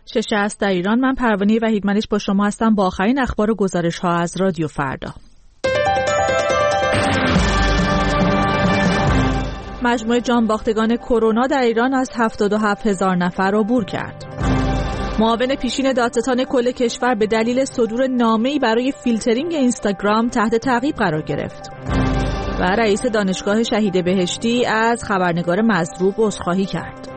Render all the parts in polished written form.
6:60 در ایران. من پروانه وحیدملک با شما هستم با آخرین اخبار و گزارش‌ها از رادیو فردا. مجموع جانباختگان کرونا در ایران از 77,000 نفر عبور کرد. معاون پیشین دادستان کل کشور به دلیل صدور نامه‌ای برای فیلترینگ اینستاگرام تحت تعقیب قرار گرفت. و رئیس دانشگاه شهید بهشتی از خبرنگار مضروب عذرخواهی کرد.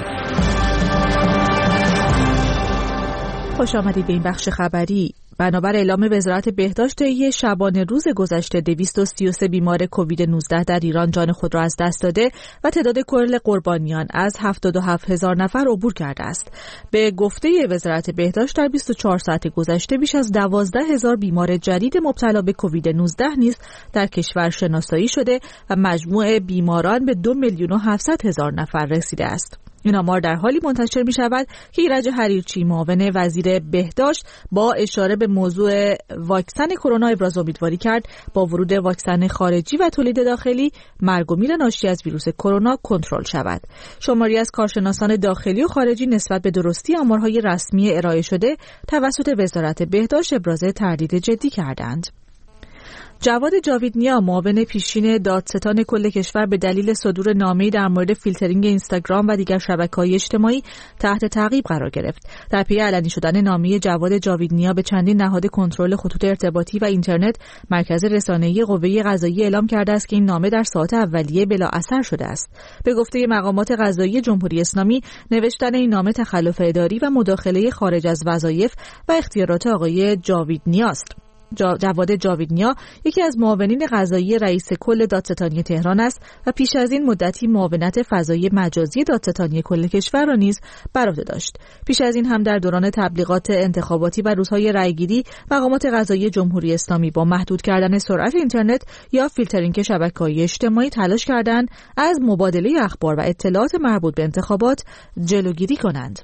خوش آمدید به این بخش خبری. بنابر اعلام وزارت بهداشت طی شبانه روز گذشته 233 بیمار کووید 19 در ایران جان خود را از دست داده و تعداد کل قربانیان از 77,000 نفر عبور کرده است. به گفته وزارت بهداشت در 24 ساعت گذشته بیش از 12,000 بیمار جدید مبتلا به کووید 19 نیز در کشور شناسایی شده و مجموع بیماران به 2,700,000 نفر رسیده است. این آمار در حالی منتشر می شود که ایرج حریرچی معاون وزیر بهداشت با اشاره به موضوع واکسن کرونا ابراز امیدواری کرد با ورود واکسن خارجی و تولید داخلی مرگ و میر ناشی از ویروس کرونا کنترل شود. شماری از کارشناسان داخلی و خارجی نسبت به درستی آمارهای رسمی ارائه شده توسط وزارت بهداشت ابراز تردید جدی کردند. جواد جاویدنیا معاون پیشین دادستان کل کشور به دلیل صدور نامه‌ای در مورد فیلترینگ اینستاگرام و دیگر شبکه‌های اجتماعی تحت تعقیب قرار گرفت. در پی علنی شدن نامه جواد جاویدنیا به چندین نهاد کنترل خطوط ارتباطی و اینترنت، مرکز رسانه‌ای قوه قضاییه اعلام کرده است که این نامه در ساعات اولیه بلا اثر شده است. به گفته مقامات قضایی جمهوری اسلامی، نوشتن این نامه تخلف اداری و مداخله خارج از وظایف و اختیارات آقای جاویدنیا است. جواد جاویدنیا یکی از معاونین قضایی رئیس کل دادستانی تهران است و پیش از این مدتی معاونت فضای مجازی دادستانی کل کشور را نیز بر عهده داشت. پیش از این هم در دوران تبلیغات انتخاباتی و روزهای رأیگیری مقامات قضایی جمهوری اسلامی با محدود کردن سرعت اینترنت یا فیلترینگ شبکه‌های اجتماعی تلاش کردند از مبادله اخبار و اطلاعات مربوط به انتخابات جلوگیری کنند.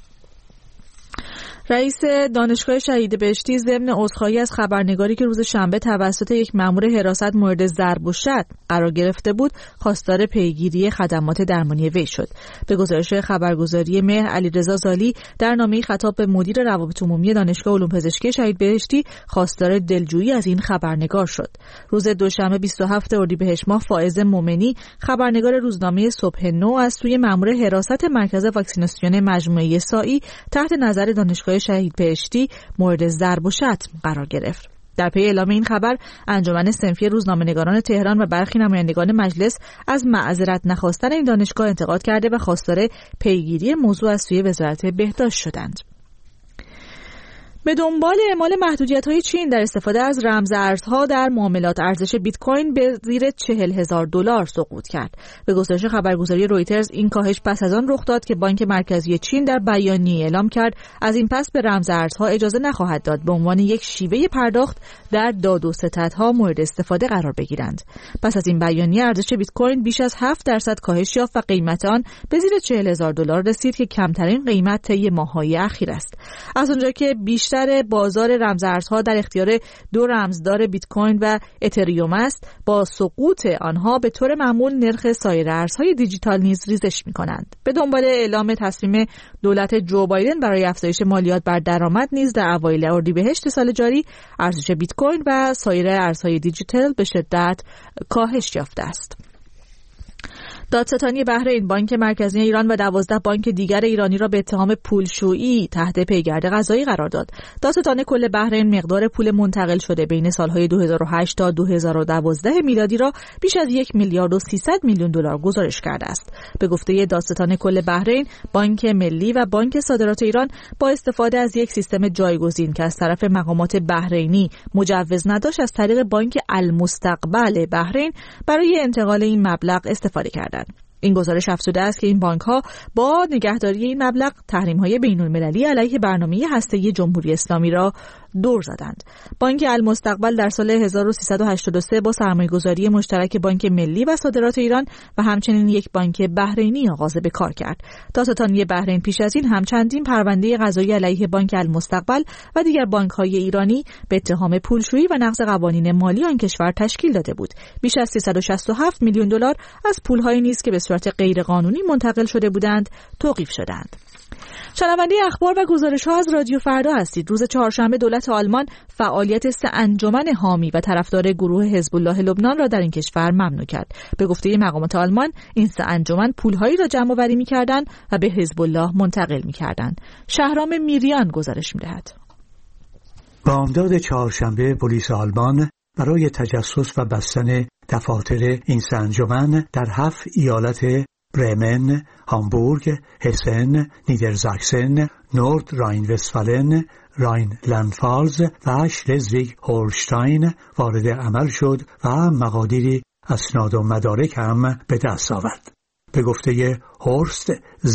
رئیس دانشگاه شهید بهشتی ضمن عذرخواهی از خبرنگاری که روز شنبه توسط یک مأمور حراست مورد ضرب و شتم قرار گرفته بود، خواستار پیگیری خدمات درمانی وی شد. به گزارش خبرگزاری مهر، علیرضا زالی در نامه‌ای خطاب به مدیر روابط عمومی دانشگاه علوم پزشکی شهید بهشتی خواستار دلجویی از این خبرنگار شد. روز دوشنبه 27 اردیبهشت ماه فائز مومنی، خبرنگار روزنامه صبح نو، از سوی مأمور حراست مرکز واکسیناسیون مجموعه سایی تحت نظر دانشگاه شهید بهشتی مورد ضرب و شتم قرار گرفت. در پی اعلام این خبر، انجمن صنفی روزنامه‌نگاران تهران و برخی نمایندگان مجلس از معذرت نخواستن این دانشگاه انتقاد کرده و خواستار پیگیری موضوع از سوی وزارت بهداشت شدند. به دنبال اعمال محدودیت‌های چین در استفاده از رمز ارزها در معاملات، ارزش بیت کوین به زیر $40,000 سقوط کرد. به گزارش خبرگزاری رویترز، این کاهش پس از آن رخ داد که بانک مرکزی چین در بیانیه اعلام کرد از این پس به رمز ارزها اجازه نخواهد داد به عنوان یک شیوه پرداخت در داد و ستدها مورد استفاده قرار بگیرند. پس از این بیانیه، ارزش بیت کوین بیش از 7% کاهش یافت و قیمت آن به زیر $40,000 رسید که کمترین قیمت طی ماه‌های اخیر است. از اونجا که بیشتر بازار رمز ارزها در اختیار دو رمزدار بیت کوین و اتریوم است، با سقوط آنها به طور معمول نرخ سایر ارزهای دیجیتال نیز ریزش می‌کنند. به دنبال اعلام تصمیم دولت جو بایدن برای افزایش مالیات بر درآمد نیز در اوایل اردیبهشت سال جاری، ارزش بیت کوین و سایر ارزهای دیجیتال به شدت کاهش یافته است. دادستانی بحرین، بانک مرکزی ایران و 12 بانک دیگر ایرانی را به اتهام پولشویی تحت پیگرد قضایی قرار داد. دادستان کل بحرین مقدار پول منتقل شده بین سالهای 2008 تا 2012 میلادی را بیش از 1,300,000,000 گزارش کرده است. به گفته دادستان کل بحرین، بانک ملی و بانک صادرات ایران با استفاده از یک سیستم جایگزین که از طرف مقامات بحرینی مجوز نداشت، از طریق بانک المستقبل بحرین برای انتقال این مبلغ استفاده کردند. این گزارش افزوده است که این بانک‌ها با نگهداری این مبلغ تحریم‌های بین‌المللی علیه برنامه هسته‌ای جمهوری اسلامی را دور زدند. بانک المستقبل در سال 1383 با سرمایه‌گذاری مشترک بانک ملی و صادرات ایران و همچنین یک بانک بحرینی آغاز به کار کرد. دادستانی بحرین پیش از این هم چندین پرونده قضایی علیه بانک المستقبل و دیگر بانک‌های ایرانی به اتهام پولشویی و نقض قوانین مالی آن کشور تشکیل داده بود. بیش از 367 میلیون دلار از پول‌های نیز که به صورت غیرقانونی منتقل شده بودند توقیف شدند. شنونده اخبار و گزارش‌ها از رادیو فردا هستید. روز چهارشنبه دولت آلمان فعالیت 3 انجمن حامی و طرفدار گروه حزب الله لبنان را در این کشور ممنوع کرد. به گفته مقامات آلمان این 3 انجمن پول‌هایی را جمع‌آوری می‌کردند و به حزب الله منتقل می‌کردند. شهرام میریان گزارش می‌دهد. بامداد چهارشنبه پلیس آلمان برای تجسس و بستن دفاتر این 3 انجمن در 7 ایالت برمن، هامبورگ، هسن، نیدرزاکسن، نورد راین وستفالن، راین-لندفالز و شلزویگ هولشتاین وارد عمل شد و مقادیری اسناد و مدارک هم به دست آورد. به گفته هورست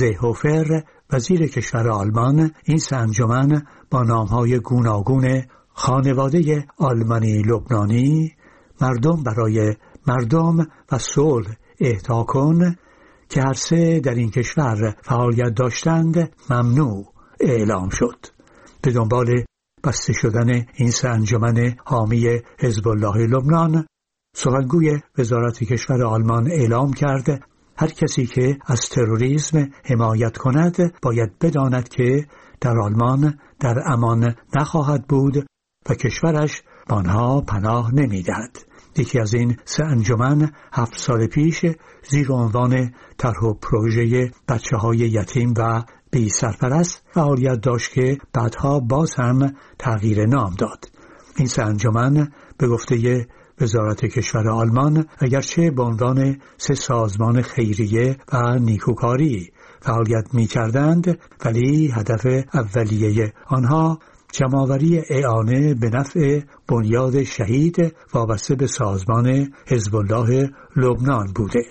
زهوفر وزیر کشور آلمان، این 3 انجمن با نام‌های گوناگون خانواده آلمانی لبنانی، مردم برای مردم و صلح اهدا کن که هر 3 در این کشور فعالیت داشتند ممنوع اعلام شد. به دنبال بسته شدن این 3 انجمن حامی حزب الله لبنان، سخنگوی وزارت کشور آلمان اعلام کرد هر کسی که از تروریسم حمایت کند باید بداند که در آلمان در امان نخواهد بود و کشورش به آنها پناه نمی‌دهد. یکی از این 3 انجمن 7 سال پیش زیر عنوان طرح و پروژه بچه‌های یتیم و بی سرپرست فعالیت داشت که بعدها باز هم تغییر نام داد. این 3 انجمن به گفته وزارت کشور آلمان اگرچه به عنوان 3 سازمان خیریه و نیکوکاری فعالیت می‌کردند، ولی هدف اولیه آنها جمع‌آوری اعانه به نفع بنیاد شهید وابسته به سازمان حزب الله لبنان بوده.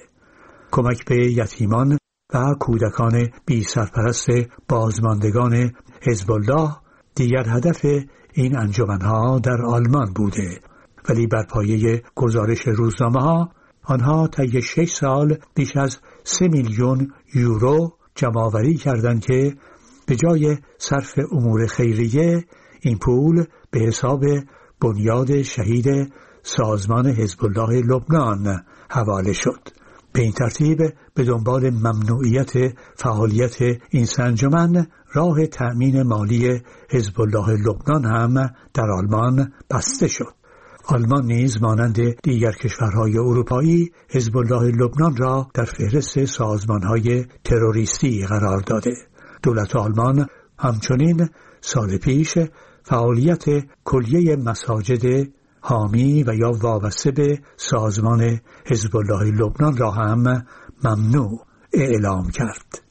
کمک به یتیمان و کودکان بی سرپرست بازماندگان حزب الله دیگر هدف این انجمن‌ها در آلمان بوده، ولی بر پایه گزارش روزنامه‌ها آنها طی 6 سال بیش از 3 میلیون یورو جمع‌آوری کردند که به جای صرف امور خیریه این پول به حساب بنیاد شهید سازمان حزب الله لبنان حواله شد. به این ترتیب به دنبال ممنوعیت فعالیت این 3 انجمن راه تأمین مالی حزب الله لبنان هم در آلمان بسته شد. آلمان نیز مانند دیگر کشورهای اروپایی حزب الله لبنان را در فهرست سازمانهای تروریستی قرار داده. دولت آلمان همچنین سال پیش فعالیت کلیه مساجد حامی و یا وابسته به سازمان حزب الله لبنان را هم ممنوع اعلام کرد.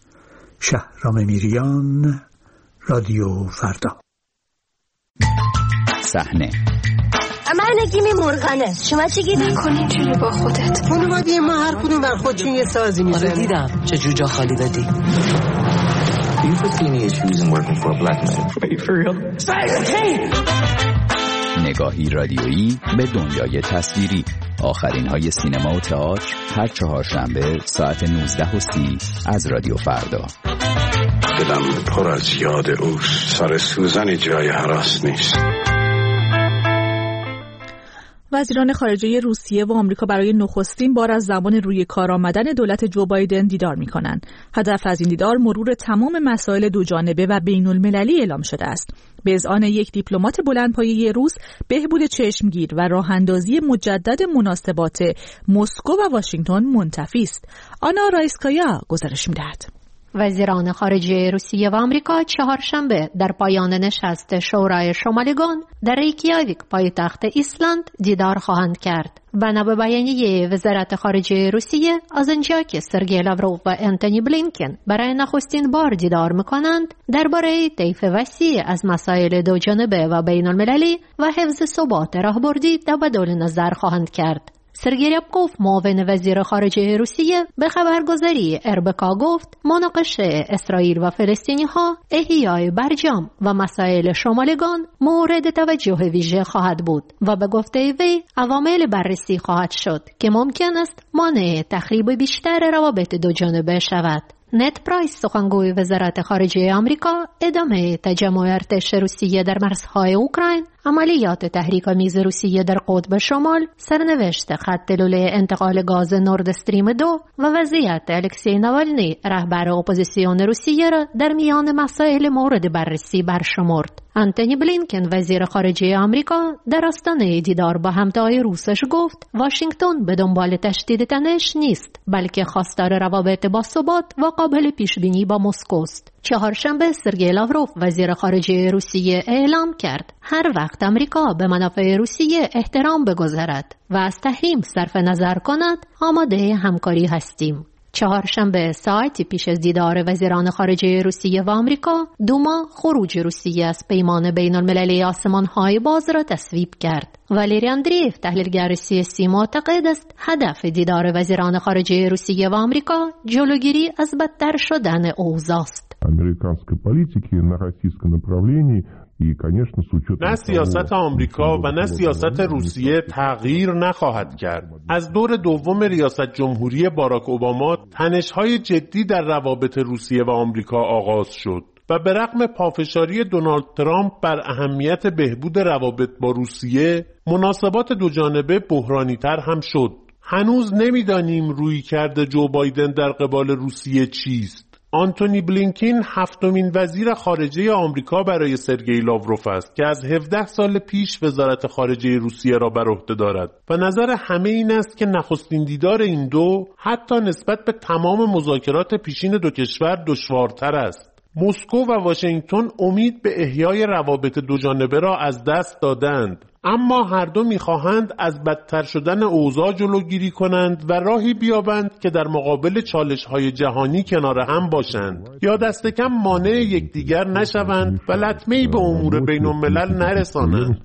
شهرام میریان، رادیو فردا. صحنه من نگیمی مرغنه. شما چی گیری؟ نکن اینجوری با خودت. خانوادی ما هر کدوم بر خودشون یه سازی میزنن. آره دیدم چه جوجا خالی دادی. Do you foresee any issues in working for a black man? Are you for real? نگاهی رادیویی به دنیای تصویری. آخرین های سینما و تئاتر هر چهارشنبه ساعت 19:30 از رادیو فردا. دلم پر از یاد اوست. سر سوزن جای هراس نیست. وزیران خارجه روسیه و آمریکا برای نخستین بار از زمان روی کار آمدن دولت جو بایدن دیدار می‌کنند. هدف از این دیدار مرور تمام مسائل دوجانبه و بین‌المللی اعلام شده است. به اذعان یک دیپلمات بلندپایه روس، بهبود چشمگیر و راه‌اندازی مجدد مناسبات مسکو و واشنگتن منتفی است. آنا رایسکایا گزارش می‌دهد. وزیران خارجه روسیه و آمریکا چهارشنبه در پایان نشست شورای شمالیگان در ریکیاویک پایتخت ایسلند دیدار خواهند کرد. بنا به بیانیه وزارت خارجه روسیه، از آنجا که سرگئی لاوروف و انتونی بلینکن برای نخستین بار دیدار می‌کنند، درباره طیف وسیع از مسائل دوجانبه و بین‌المللی و حفظ ثبات راهبردی تبادل نظر خواهند کرد. سرگئی ریابکوف معاون وزیر خارجه روسیه به خبرگزاری RBK گفت مناقشه اسرائیل و فلسطینی ها احیای برجام و مسائل شمالگان مورد توجه ویژه خواهد بود و به گفته وی عوامل بررسی خواهد شد که ممکن است مانع تخریب بیشتر روابط دو جانبه شود. نت پرایس سخنگوی وزارت خارجه آمریکا ادامه تجمع ارتش روسیه در مرزهای اوکراین، عملیات تحریک‌آمیز روسیه در قطب شمال، سرنوشت خط لوله انتقال گاز نورد استریم 2 و وضعیت الکسی ناوالنی رهبر اپوزیسیون روسیه را در میان مسائل مورد بررسی برشمرد. آنتونی بلینکن وزیر خارجه آمریکا در آستانه دیدار با همتای روسش گفت واشنگتن به دنبال تشدید تنش نیست، بلکه خواستار روابط باثبات و قابل پیشبینی با مسکو است. چهارشنبه سرگئی لاوروف وزیر خارجه روسیه اعلام کرد هر وقت آمریکا به منافع روسیه احترام بگذارد و از تحریم صرف نظر کند آماده همکاری هستیم. چهارشنبه ساعتی پیش از دیدار وزیران خارجه روسیه و آمریکا، دوما خروج روسیه از پیمان بین المللی آسمان‌های باز را تصویب کرد. والری اندریف تحلیلگر سیاسی معتقد است هدف دیدار وزیران خارجه روسیه و آمریکا جلوگیری از بدتر شدن اوضاع است. امریکانské politiky na российском направлении نه سیاست آمریکا و نه سیاست روسیه تغییر نخواهد کرد. از دور دوم ریاست جمهوری باراک اوباما تنش‌های جدی در روابط روسیه و آمریکا آغاز شد و به رغم پافشاری دونالد ترامپ بر اهمیت بهبود روابط با روسیه، مناسبات دو جانبه بحرانی‌تر هم شد. هنوز نمی‌دانیم رویکرد جو بایدن در قبال روسیه چیست. آنتونی بلینکن هفتمین وزیر خارجه آمریکا برای سرگئی لاوروف است که از 17 سال پیش وزارت خارجه روسیه را بر عهده دارد و نظر همه این است که نخستین دیدار این دو حتی نسبت به تمام مذاکرات پیشین دو کشور دشوارتر است. مسکو و واشنگتن امید به احیای روابط دو جانبه را از دست دادند، اما هر دو می‌خواهند از بدتر شدن اوضاع جلوگیری کنند و راهی بیابند که در مقابل چالش‌های جهانی کنار هم باشند یا دست کم مانع یکدیگر نشوند و لطمه‌ای به امور بین‌الملل نرسانند.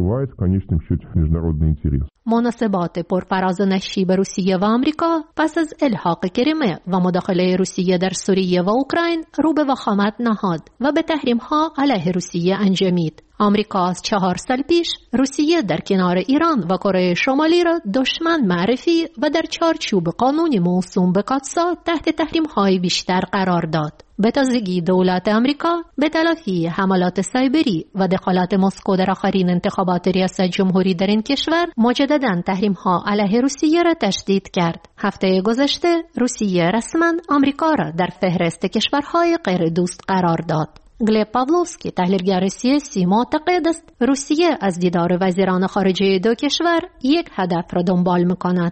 مناسبات پرفراز و نشیب روسیه و آمریکا پس از الحاق کریمه و مداخله روسیه در سوریه و اوکراین رو به وخامت نهاد و به تحریم‌ها علیه روسیه انجامید. آمریکا از 4 سال پیش روسیه در کنار ایران و کره شمالی را دشمن معرفی و در چارچوب قانونی موسوم به کاتسا تحت تحریم‌های بیشتر قرار داد. به تازگی دولت آمریکا به تلافی حملات سایبری و دخالت مسکو در آخرین انتخابات ریاست جمهوری در این کشور مجدداً تحریم‌ها علیه روسیه را تشدید کرد. هفته گذشته روسیه رسما آمریکا را در فهرست کشورهای غیر دوست قرار داد. گلب پاولوسکی تحلیلگر سیاسی معتقد است روسیه از دیدار وزیران خارجه دو کشور یک هدف را دنبال می‌کند.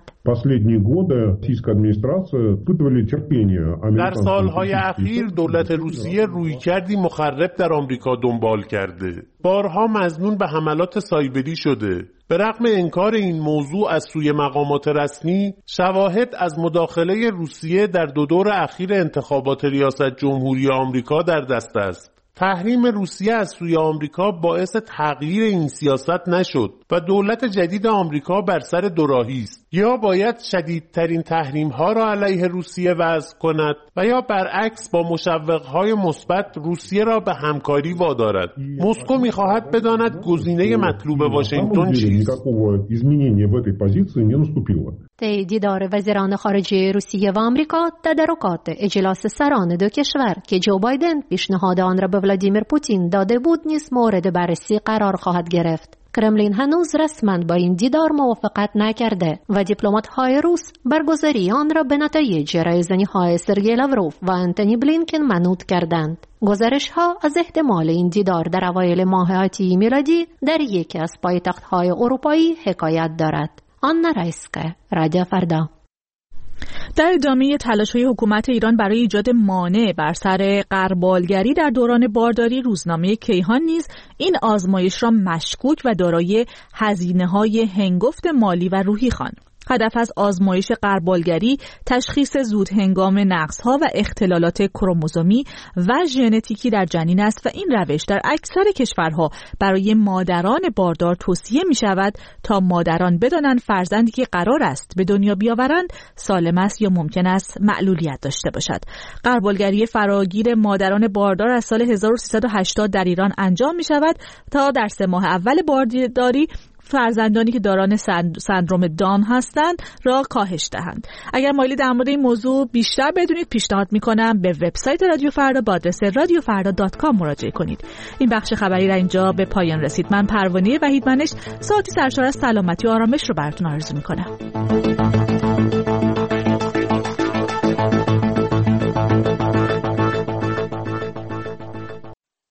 در سالهای اخیر دولت روسیه رویکردی مخرب در آمریکا دنبال کرده. بارها مظنون به حملات سایبری شده. به رغم انکار این موضوع از سوی مقامات رسمی، شواهد از مداخله روسیه در 2 دور اخیر انتخابات ریاست جمهوری آمریکا در دست است. تحریم روسیه از سوی آمریکا باعث تغییر این سیاست نشد و دولت جدید آمریکا بر سر دوراهی است. یا باید شدیدترین تحریم‌ها را علیه روسیه وضع کند و یا برعکس با مشوق‌های مثبت روسیه را به همکاری وادارد. مسکو می‌خواهد بداند گزینه مطلوب واشنگتن چیست. دیدار وزیران خارجه روسیه و آمریکا تدارکات اجلاس سران دو کشور که جو بایدن پیشنهاد آن را به ولادیمیر پوتین داده بود نیز مورد بررسی قرار خواهد گرفت. کرملین هنوز رسما با این دیدار موافقت نکرده و دیپلمات‌های روس برگزاری آن را به نتایج رایزنی‌های سرگئی لاوروف و آنتونی بلینکن منوط کردند. گزارش‌ها از احتمال این دیدار در اوایل ماه آتی میلادی در یکی از پایتخت‌های اروپایی حکایت دارد. آنا رایسکه، رادیو فردا. در ادامه تلاش‌های حکومت ایران برای ایجاد مانع بر سر غربالگری در دوران بارداری، روزنامه کیهان نیز این آزمایش را مشکوک و دارای هزینه‌های هنگفت مالی و روحی خواند. هدف از آزمایش غربالگری تشخیص زود هنگام نقص‌ها و اختلالات کروموزومی و ژنتیکی در جنین است و این روش در اکثر کشورها برای مادران باردار توصیه می‌شود تا مادران بدانند فرزندی که قرار است به دنیا بیاورند سالم است یا ممکن است معلولیت داشته باشد. غربالگری فراگیر مادران باردار از سال 1380 در ایران انجام می‌شود تا در 3 ماه اول بارداری فرزندانی که دارای سندرم دان هستند را کاهش دهند. اگر مایلی در مورد این موضوع بیشتر بدونید پیشنهاد میکنم به وبسایت رادیو فردا با آدرس radiofarda.com مراجعه کنید. این بخش خبری را اینجا به پایان رسید. من پروانه وحیدمنش ساعتی سرشار از سلامتی و آرامش رو براتون آرزو میکنم.